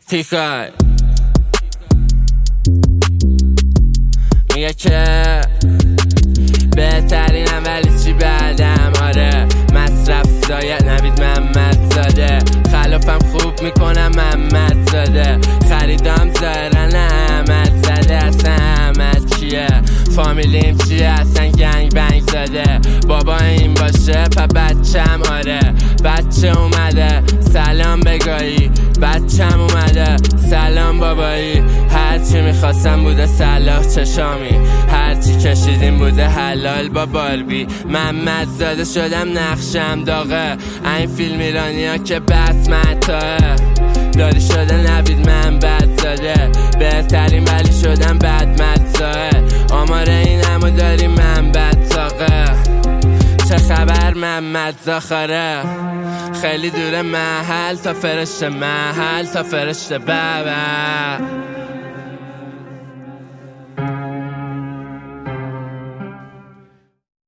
تیکای میگه که بهترینم ولی چی بعدم. آره مصرف زایه نوید محمد زاده، خلافم خوب میکنم محمد زاده، خریدام ظاهرن احمد زده. اصلا احمد کیه؟ فامیلیم چیه؟ اصلا گنگ بنگ زاده. بابا این باشه پا بچم. آره بچه اومده سلام بگایی، بچم اومده سلام بابایی. هرچی میخواستم بوده صلاح چشامی، هرچی کشیدیم بوده حلال با باربی. محمد زاده شدم نقشم داغه، این فیلم ایرانی ها که بس متاه. داری شده نوید من بد زاده، بهترین ولی شدم بد مدزاه. آمار اینمو داری من بد ساقه. چه خبر محمد زاخاره؟ خیلی دوره محل تا فرشته محل تا فرشته بابا.